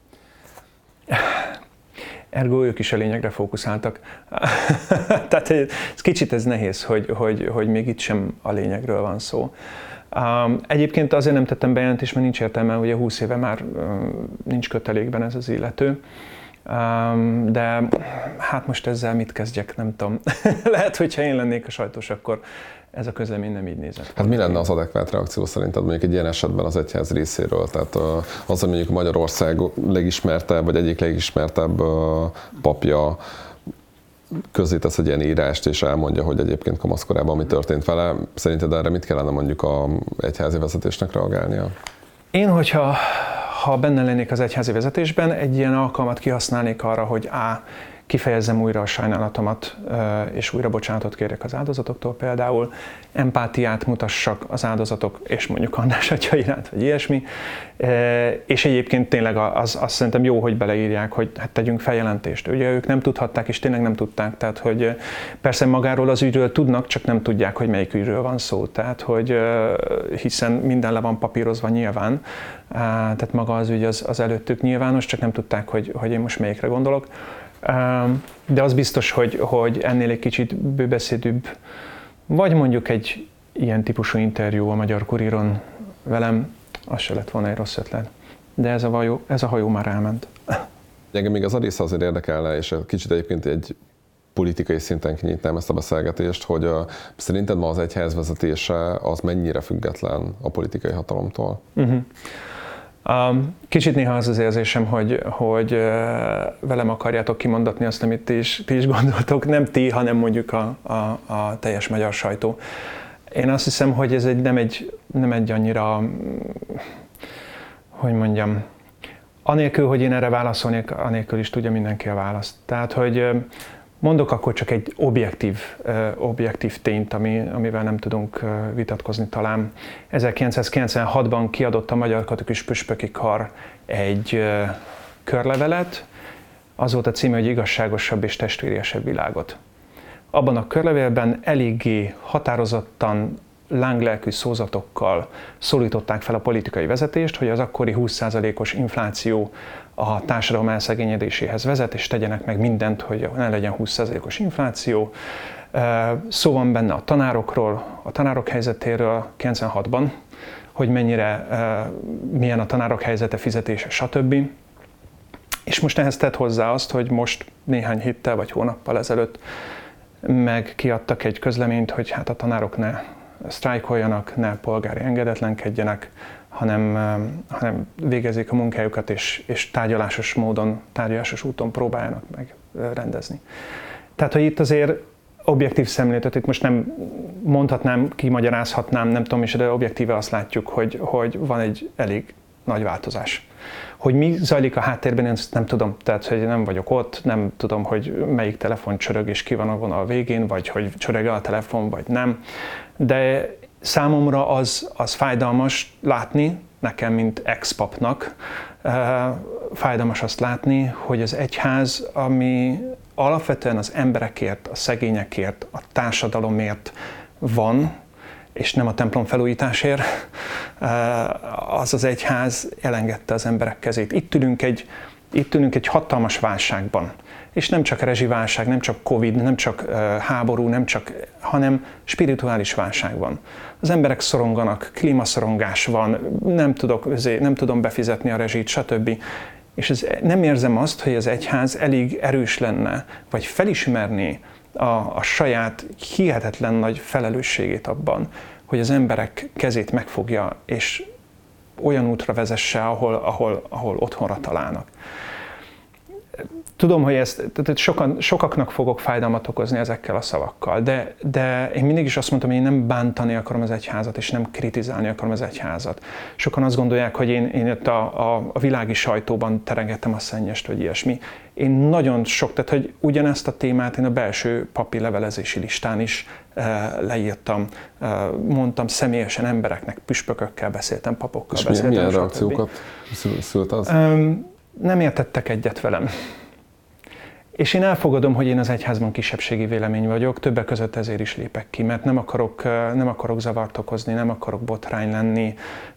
Ergo ők is a lényegre fókuszáltak. Tehát ez kicsit ez nehéz, hogy, hogy, hogy még itt sem a lényegről van szó. Um, egyébként azért nem tettem bejelentést, mert nincs értelme, ugye húsz éve már um, nincs kötelékben ez az illető. Um, de hát most ezzel mit kezdjek, nem tudom. Lehet, hogyha én lennék a sajtós, akkor ez a közlemény nem így nézett.
Hát mi lenne az adekvát reakció szerinted mondjuk egy ilyen esetben az egyház részéről? Tehát az, hogy mondjuk Magyarország legismertebb, vagy egyik legismertebb papja közzétesz egy ilyen írást, és elmondja, hogy egyébként kamaszkorában mi történt vele. Szerinted erre mit kellene mondjuk az egyházi vezetésnek reagálnia?
Én, hogyha ha benne lennék az egyházi vezetésben, egy ilyen alkalmat kihasználnék arra, hogy A. kifejezzem újra a sajnálatomat, és újra bocsánatot kérjek az áldozatoktól például, empátiát mutassak az áldozatok, és mondjuk András atya iránt, vagy ilyesmi. És egyébként tényleg az, azt szerintem jó, hogy beleírják, hogy hát tegyünk feljelentést. Ugye ők nem tudhatták, és tényleg nem tudták, tehát hogy persze magáról az ügyről tudnak, csak nem tudják, hogy melyik ügyről van szó. Tehát, hogy hiszen minden le van papírozva nyilván, tehát maga az ügy az, az előttük nyilvános, csak nem tudták, hogy, hogy én most melyikre gondolok. De az biztos, hogy, hogy ennél egy kicsit bőbeszédűbb, vagy mondjuk egy ilyen típusú interjú a Magyar Kuríron velem, az se lett volna egy rossz ötlet. De ez a, hajó, ez a hajó már elment.
Engem még az a része azért érdekelne, és kicsit egyébként egy politikai szinten kinyitnám ezt a beszélgetést, hogy uh, szerinted ma az egyház vezetése az mennyire független a politikai hatalomtól? Uh-huh.
Um, kicsit néha az az érzésem, hogy, hogy uh, velem akarjátok kimondatni azt, amit ti is, ti is gondoltok, nem ti, hanem mondjuk a, a, a teljes magyar sajtó. Én azt hiszem, hogy ez egy, nem, egy, nem egy annyira, hogy mondjam, anélkül, hogy én erre válaszolnék, anélkül is tudja mindenki a választ. Tehát, hogy uh, mondok akkor csak egy objektív, uh, objektív tényt, ami, amivel nem tudunk uh, vitatkozni talán. ezerkilencszázkilencvenhatban kiadott a Magyar Katolikus Püspöki Kar egy uh, körlevelet, az volt a címe, hogy igazságosabb és testvériesebb világot. Abban a körlevélben eléggé határozottan, lánglelkű szózatokkal szólították fel a politikai vezetést, hogy az akkori húsz százalékos infláció a társadalom elszegényedéséhez vezet, és tegyenek meg mindent, hogy ne legyen húsz százalékos infláció. Szó van benne a tanárokról, a tanárok helyzetéről kilencvenhatban, hogy mennyire, milyen a tanárok helyzete, fizetése, stb. És most ehhez tett hozzá azt, hogy most néhány héttel vagy hónappal ezelőtt meg kiadtak egy közleményt, hogy hát a tanárok ne sztrájkoljanak, ne polgári engedetlenkedjenek, hanem, hanem végezzék a munkájukat, és, és tárgyalásos módon, tárgyalásos úton próbáljanak meg rendezni. Tehát, hogy itt azért objektív szemléletet, itt most nem mondhatnám, kimagyarázhatnám, nem tudom is, de objektíve azt látjuk, hogy, hogy van egy elég nagy változás. Hogy mi zajlik a háttérben, én ezt nem tudom, tehát hogy nem vagyok ott, nem tudom, hogy melyik telefon csörög és ki van a vonal végén, vagy hogy csörög a telefon, vagy nem. De számomra az, az fájdalmas látni, nekem, mint ex-papnak, fájdalmas azt látni, hogy az egyház, ami alapvetően az emberekért, a szegényekért, a társadalomért van, és nem a templom felújításért, az az egyház elengedte az emberek kezét. Itt ülünk egy, itt ülünk egy hatalmas válságban. És nem csak rezsiválság, nem csak Covid, nem csak háború, nem csak, hanem spirituális válság van. Az emberek szoronganak, klímaszorongás van, nem, tudok, nem tudom befizetni a rezsit, stb. És ez, nem érzem azt, hogy az egyház elég erős lenne, vagy felismerné a, a saját hihetetlen nagy felelősségét abban, hogy az emberek kezét megfogja, és olyan útra vezesse, ahol, ahol, ahol otthonra találnak. Tudom, hogy ezt, tehát sokan, sokaknak fogok fájdalmat okozni ezekkel a szavakkal, de, de én mindig is azt mondtam, hogy én nem bántani akarom az egyházat, és nem kritizálni akarom az egyházat. Sokan azt gondolják, hogy én, én itt a, a, a világi sajtóban terengettem a szennyest, vagy ilyesmi. Én nagyon sok, tehát hogy ugyanezt a témát én a belső papi levelezési listán is e, leírtam, e, mondtam személyesen embereknek, püspökökkel beszéltem, papokkal
és
beszéltem.
És milyen reakciókat szült az?
Um, nem értettek egyet velem. És én elfogadom, hogy én az egyházban kisebbségi vélemény vagyok, többek között ezért is lépek ki, mert nem akarok, nem akarok zavart okozni, nem akarok botrány lenni.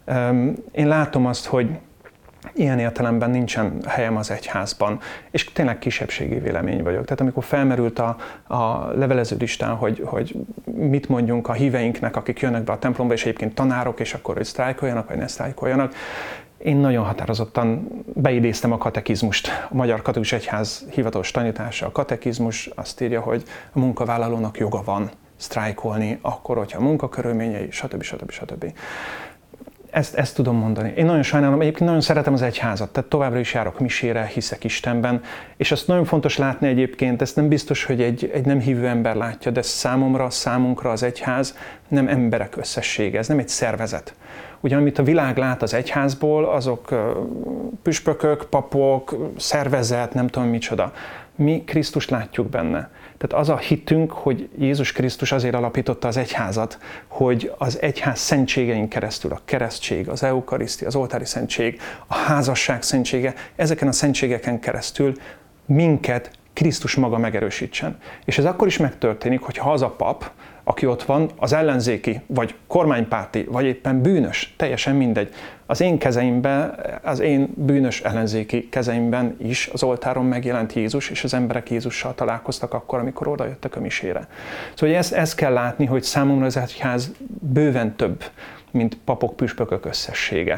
Én látom azt, hogy ilyen értelemben nincsen helyem az egyházban, és tényleg kisebbségi vélemény vagyok. Tehát amikor felmerült a, a levelező listán, hogy, hogy mit mondjunk a híveinknek, akik jönnek be a templomba, és egyébként tanárok, és akkor hogy sztrájkoljanak, vagy ne sztrájkoljanak, én nagyon határozottan beidéztem a katekizmust. A Magyar Katolikus Egyház hivatalos tanítása, a katekizmus azt írja, hogy a munkavállalónak joga van sztrájkolni, akkor, hogyha a munkakörülményei, stb. stb. stb. Ezt, ezt tudom mondani. Én nagyon sajnálom, egyébként nagyon szeretem az egyházat, tehát továbbra is járok misére, hiszek Istenben, és azt nagyon fontos látni egyébként, ezt nem biztos, hogy egy, egy nem hívő ember látja, de számomra, számunkra az egyház nem emberek összessége, ez nem egy szervezet. Ugyan, amit a világ lát az egyházból, azok püspökök, papok, szervezet, nem tudom micsoda. Mi Krisztust látjuk benne. Tehát az a hitünk, hogy Jézus Krisztus azért alapította az egyházat, hogy az egyház szentségein keresztül, a keresztség, az eukarisztia, az oltári szentség, a házasság szentsége, ezeken a szentségeken keresztül minket Krisztus maga megerősítsen. És ez akkor is megtörténik, hogyha az a pap, aki ott van, az ellenzéki, vagy kormánypárti, vagy éppen bűnös, teljesen mindegy. Az én kezeimben, az én bűnös ellenzéki kezeimben is az oltáron megjelent Jézus, és az emberek Jézussal találkoztak akkor, amikor oda jöttek a misére. Szóval ezt, ezt kell látni, hogy számomra az egyház bőven több, mint papok, püspökök összessége.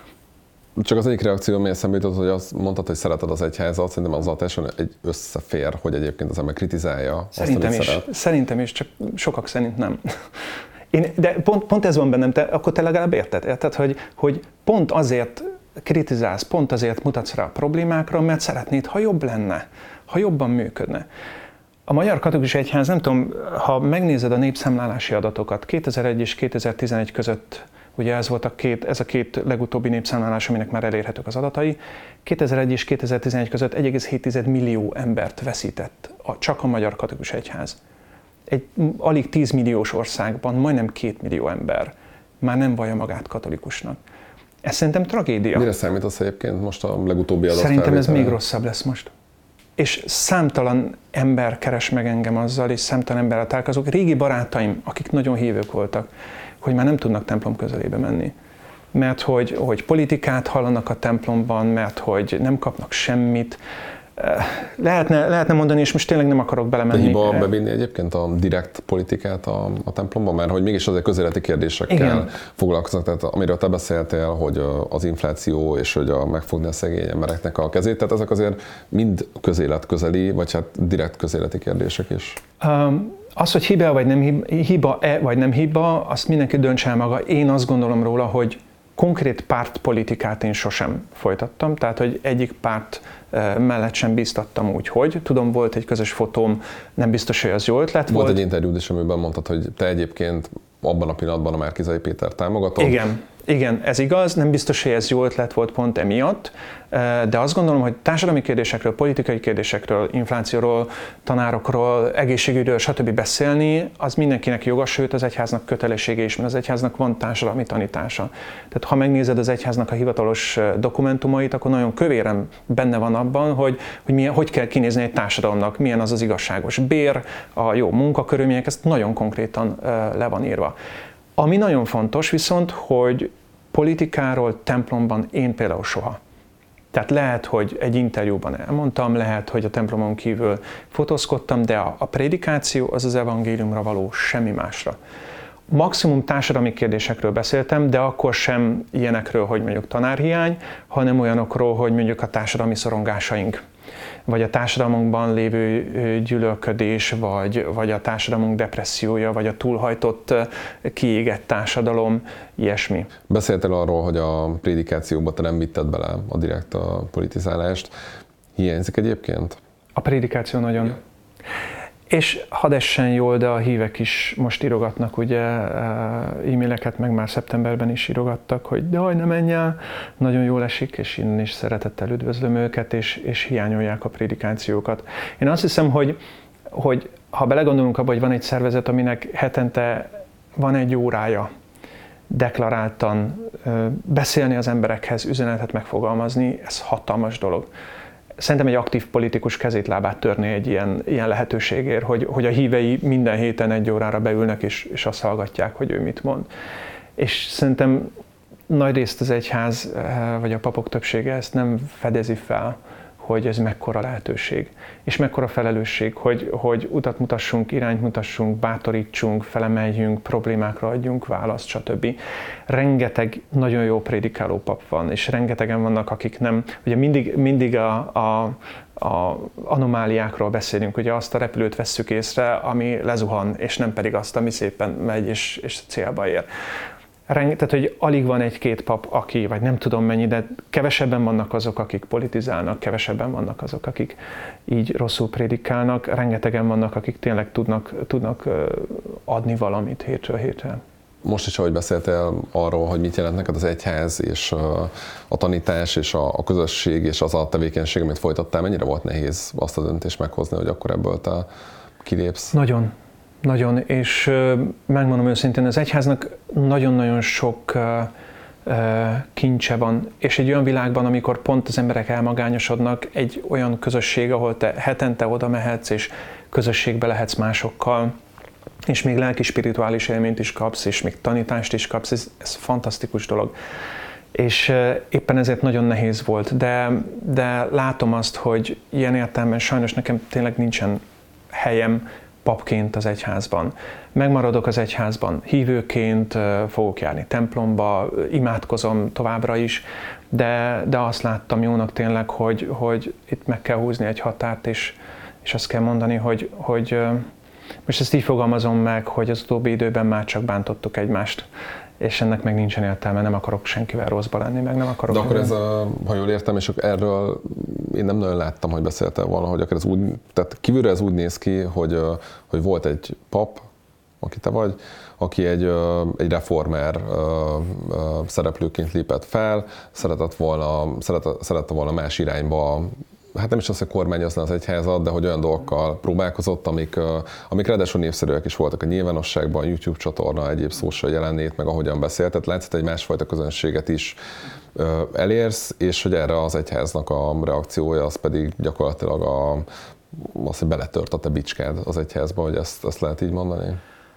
Csak az egyik reakció, ami eszembe jutott, hogy azt mondtad, hogy szereted az egyházat, szerintem azzal teljesen egy összefér, hogy egyébként az ember kritizálja
szerintem
azt,
is,
szeret.
Szerintem is, csak sokak szerint nem. Én, de pont, pont ez van bennem, te, akkor te legalább érted, érted, hogy, hogy pont azért kritizálsz, pont azért mutatsz rá a problémákra, mert szeretnéd, ha jobb lenne, ha jobban működne. A Magyar Katolikus Egyház, nem tudom, ha megnézed a népszámlálási adatokat, kétezer-egy és kétezer-tizenegy között, ugye ez volt a két, ez a két legutóbbi népszámlálás, aminek már elérhetők az adatai. kétezer-egy és kétezer-tizenegy között egy egész hét millió embert veszített a, csak a Magyar Katolikus Egyház. Egy alig tíz milliós országban majdnem két millió ember már nem vallja magát katolikusnak. Ez szerintem tragédia.
Mire számítasz egyébként most a legutóbbi adat?
Szerintem ez még rosszabb lesz most. És számtalan ember keres meg engem azzal, és számtalan emberrel találkozok. Régi barátaim, akik nagyon hívők voltak, hogy már nem tudnak templom közelébe menni. Mert hogy, hogy politikát hallanak a templomban, mert hogy nem kapnak semmit. Lehetne, lehetne mondani, és most tényleg nem akarok belemenni.
De hiba bevinni egyébként a direkt politikát a, a templomban, mert hogy mégis azért közéleti kérdésekkel Igen. foglalkoznak, tehát amiről te beszéltél, hogy az infláció és hogy a megfogni a szegény embereknek a kezét, tehát ezek azért mind közélet közeli, vagy hát direkt közéleti kérdések is. Um, az, hogy hiba vagy nem hiba-e vagy nem hiba, azt mindenki döntse el maga. Én azt gondolom róla, hogy konkrét pártpolitikát én sosem folytattam, tehát hogy egyik párt mellett sem bíztattam úgy, hogy. Tudom, volt egy közös fotóm, nem biztos, hogy az jó ötlet volt. Volt egy interjúd is, amiben mondtad, hogy te egyébként abban a pillanatban a Márki-Zay Pétert támogatod.
Igen. Igen, ez igaz, nem biztos, hogy ez jó ötlet volt pont emiatt, de azt gondolom, hogy társadalmi kérdésekről, politikai kérdésekről, inflációról, tanárokról, egészségügyről, stb. Beszélni, az mindenkinek joga, sőt az egyháznak kötelessége is, mert az egyháznak van társadalmi tanítása. Tehát ha megnézed az egyháznak a hivatalos dokumentumait, akkor nagyon kövéren benne van abban, hogy, hogy, milyen, hogy kell kinézni egy társadalomnak, milyen az az igazságos bér, a jó munkakörülmények, ezt nagyon konkrétan le van írva. Ami nagyon fontos viszont, hogy politikáról templomban én például soha. Tehát lehet, hogy egy interjúban elmondtam, lehet, hogy a templomon kívül fotózkodtam, de a, a prédikáció az az evangéliumra való, semmi másra. Maximum társadalmi kérdésekről beszéltem, de akkor sem ilyenekről, hogy mondjuk tanárhiány, hanem olyanokról, hogy mondjuk a társadalmi szorongásaink, vagy a társadalmunkban lévő gyűlölködés, vagy, vagy a társadalmunk depressziója, vagy a túlhajtott, kiégett társadalom, ilyesmi.
Beszéltél arról, hogy a prédikációba te nem vitted bele a direkt a politizálást. Hiányzik egyébként?
A prédikáció nagyon. Ja. És hadd essen jól, de a hívek is most írogatnak, ugye e-maileket, meg már szeptemberben is írogattak, hogy de ne menj el, nagyon jól esik, és innen is szeretettel üdvözlöm őket, és, és hiányolják a prédikációkat. Én azt hiszem, hogy, hogy ha belegondolunk abba, hogy van egy szervezet, aminek hetente van egy órája deklaráltan beszélni az emberekhez, üzenetet megfogalmazni, ez hatalmas dolog. Szerintem egy aktív politikus kezét lábát törni egy ilyen, ilyen lehetőségért, hogy, hogy a hívei minden héten egy órára beülnek, és, és azt hallgatják, hogy ő mit mond. És szerintem nagyrészt az egyház, vagy a papok többsége ezt nem fedezi fel, hogy ez mekkora lehetőség, és mekkora felelősség, hogy, hogy utat mutassunk, irányt mutassunk, bátorítsunk, felemeljünk, problémákra adjunk választ, stb. Rengeteg nagyon jó prédikáló pap van, és rengetegen vannak, akik nem, ugye mindig, mindig a, a, a anomáliákról beszélünk, ugye azt a repülőt vesszük észre, ami lezuhan, és nem pedig azt, ami szépen megy, és, és célba ér. Tehát, hogy alig van egy-két pap, aki, vagy nem tudom mennyi, de kevesebben vannak azok, akik politizálnak, kevesebben vannak azok, akik így rosszul prédikálnak, rengetegen vannak, akik tényleg tudnak, tudnak adni valamit hétről hétre.
Most is, ahogy beszéltél arról, hogy mit jelent neked az egyház, és a tanítás, és a közösség, és az a tevékenység, amit folytattál, mennyire volt nehéz azt a döntést meghozni, hogy akkor ebből te kilépsz?
Nagyon. Nagyon, és megmondom őszintén, az egyháznak nagyon-nagyon sok kincse van, és egy olyan világban, amikor pont az emberek elmagányosodnak, egy olyan közösség, ahol te hetente oda mehetsz, és közösségbe lehetsz másokkal, és még lelki-spirituális élményt is kapsz, és még tanítást is kapsz, ez, ez fantasztikus dolog. És éppen ezért nagyon nehéz volt, de, de látom azt, hogy ilyen értelemben sajnos nekem tényleg nincsen helyem papként az egyházban. Megmaradok az egyházban, hívőként fogok járni templomba, imádkozom továbbra is, de, de azt láttam jónak tényleg, hogy, hogy itt meg kell húzni egy határt, és, és azt kell mondani, hogy, hogy most ezt így fogalmazom meg, hogy az utóbbi időben már csak bántottuk egymást, és ennek meg nincsen értelme, nem akarok senkivel rosszba lenni, meg nem akarok...
De akkor ez, a, ha jól értem, és erről én nem nagyon láttam, hogy beszéltél volna, hogy akkor ez úgy, tehát kívülre ez úgy néz ki, hogy, hogy volt egy pap, aki te vagy, aki egy, egy reformer szereplőként lépett fel, szeretett volna, szeretett, szerette volna más irányba, hát nem is az, hogy kormányozni az egyházat, de hogy olyan dolgokkal próbálkozott, amik, amik ráadásul népszerűek is voltak a nyilvánosságban, a YouTube csatorna, egyéb social jelenlét, meg ahogyan beszélt, tehát látszott egy másfajta közönséget is elérsz, és hogy erre az egyháznak a reakciója, az pedig gyakorlatilag a, az, hogy beletört a te bicskád az egyházba, hogy ezt, ezt lehet így mondani?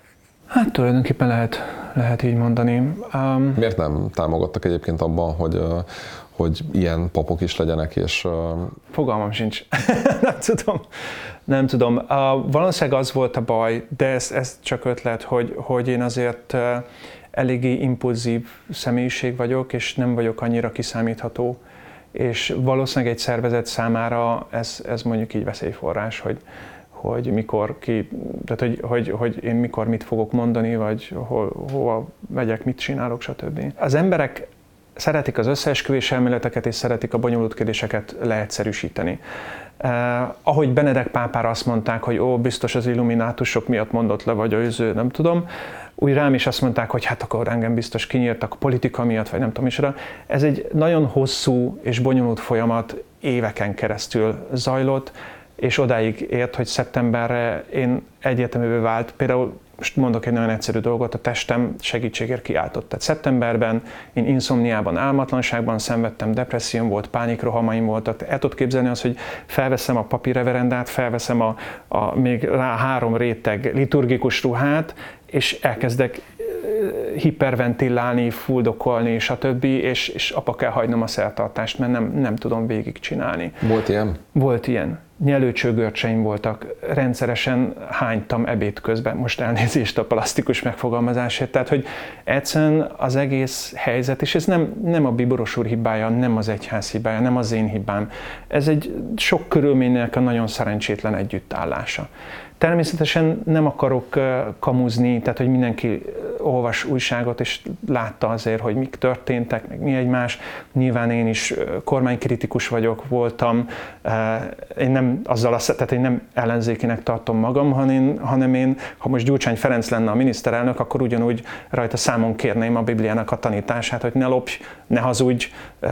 Hát tulajdonképpen lehet, lehet így mondani. Um,
Miért nem támogattak egyébként abban, hogy, hogy ilyen papok is legyenek, és...
Fogalmam sincs. nem tudom. Nem tudom. Uh, valószínűleg az volt a baj, de ez, ez csak ötlet, hogy, hogy én azért uh, eléggé impulzív személyiség vagyok, és nem vagyok annyira kiszámítható. És valószínűleg egy szervezet számára ez, ez mondjuk így veszélyforrás, hogy, hogy mikor ki, tehát hogy, hogy, hogy én mikor mit fogok mondani, vagy hol, hova megyek, mit csinálok, stb. Az emberek szeretik az összeesküvés elméleteket, és szeretik a bonyolult kérdéseket leegyszerűsíteni. Eh, ahogy Benedek pápára azt mondták, hogy ó, biztos az illuminátusok miatt mondott le, vagy az ő, nem tudom, úgy rám is azt mondták, hogy hát akkor engem biztos kinyírtak a politika miatt, vagy nem tudom is rá. Ez egy nagyon hosszú és bonyolult folyamat, éveken keresztül zajlott, és odáig ért, hogy szeptemberre én egyértelművé vált, például most mondok egy nagyon egyszerű dolgot, a testem segítségért kiáltott. Tehát szeptemberben én inszomniában, álmatlanságban szenvedtem, depresszióm volt, pánikrohamaim voltak. El tudod képzelni azt, hogy felveszem a papírreverendát, felveszem a, a még rá három réteg liturgikus ruhát, és elkezdek hiperventilálni, fuldokolni, stb. És, és apa kell hagynom a szertartást, mert nem, nem tudom végigcsinálni.
Volt ilyen?
Volt ilyen. Nyelőcsőgörcseim voltak, rendszeresen hánytam ebéd közben, most elnézést a plasztikus megfogalmazásért, tehát hogy egyszerűen az egész helyzet, és ez nem, nem a Bíboros úr hibája, nem az egyház hibája, nem az én hibám, ez egy sok körülménynek a nagyon szerencsétlen együttállása. Természetesen nem akarok kamuzni, tehát hogy mindenki olvas újságot, és látta azért, hogy mik történtek, meg mi egymás. Nyilván én is kormánykritikus vagyok, voltam. Én nem azzal, tehát én nem ellenzékinek tartom magam, hanem, hanem én, ha most Gyurcsány Ferenc lenne a miniszterelnök, akkor ugyanúgy rajta számon kérném a Bibliának a tanítását, hogy ne lopj, ne hazudj,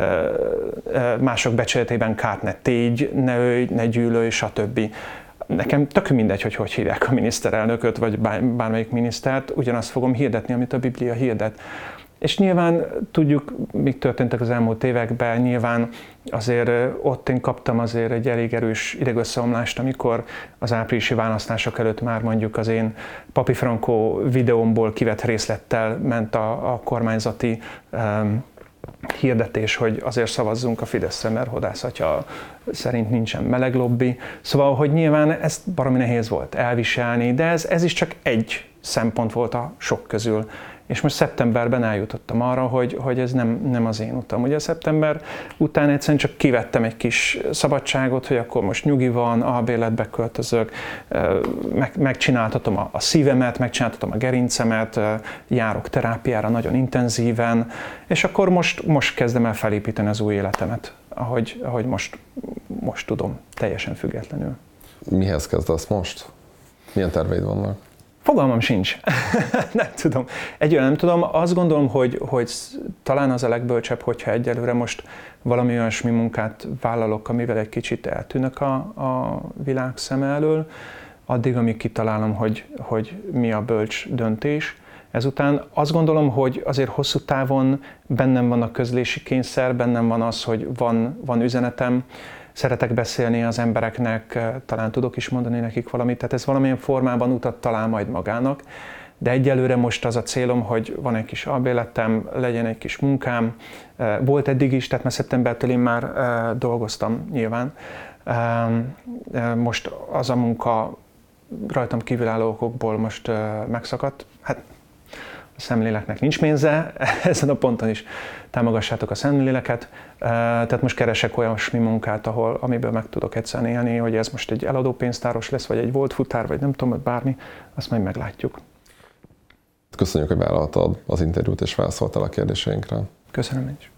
mások becsületében kárt ne tégy, ne ölj, ne gyűlölj, stb. Nekem tök mindegy, hogy hogy hívják a miniszterelnököt, vagy bármelyik minisztert, ugyanazt fogom hirdetni, amit a Biblia hirdet. És nyilván tudjuk, mik történtek az elmúlt években, nyilván azért ott én kaptam azért egy elég erős idegösszeomlást, amikor az áprilisi választások előtt már mondjuk az én Papi Franco videómból kivett részlettel ment a, a kormányzati um, hirdetés, hogy azért szavazzunk a Fideszre, mert Hodász atya szerint nincsen meleg lobby. Szóval, hogy nyilván ezt baromi nehéz volt elviselni, de ez, ez is csak egy szempont volt a sok közül. És most szeptemberben eljutottam arra, hogy, hogy ez nem, nem az én utam. Ugye szeptember után egyszerűen csak kivettem egy kis szabadságot, hogy akkor most nyugi van, albérletbe költözök, meg, megcsináltatom a, a szívemet, megcsináltatom a gerincemet, járok terápiára nagyon intenzíven, és akkor most, most kezdem el felépíteni az új életemet, ahogy, ahogy most, most tudom, teljesen függetlenül.
Mihez kezdesz most? Milyen terveid vannak?
Fogalmam sincs. nem tudom. Egyébként nem tudom. Azt gondolom, hogy, hogy talán az a legbölcsebb, hogyha egyelőre most valami olyasmi munkát vállalok, amivel egy kicsit eltűnök a, a világ szeme elől, addig, amíg kitalálom, hogy, hogy mi a bölcs döntés. Ezután azt gondolom, hogy azért hosszú távon bennem van a közlési kényszer, bennem van az, hogy van, van üzenetem, szeretek beszélni az embereknek, talán tudok is mondani nekik valamit, tehát ez valamilyen formában utat talál majd magának, de egyelőre most az a célom, hogy van egy kis albérletem, legyen egy kis munkám, volt eddig is, tehát már szeptembertől én már dolgoztam nyilván. Most az a munka rajtam kívülálló okokból most megszakadt, hát a szemléleknek nincs pénze, ezen a ponton is támogassátok a szemléleket. Tehát most keresek olyasmi munkát, ahol, amiből meg tudok egyszerűen élni, hogy ez most egy eladópénztáros lesz, vagy egy volt futár, vagy nem tudom, bármi, azt majd meglátjuk.
Köszönjük, hogy vállaltad az interjút és válaszoltál a kérdéseinkre.
Köszönöm is.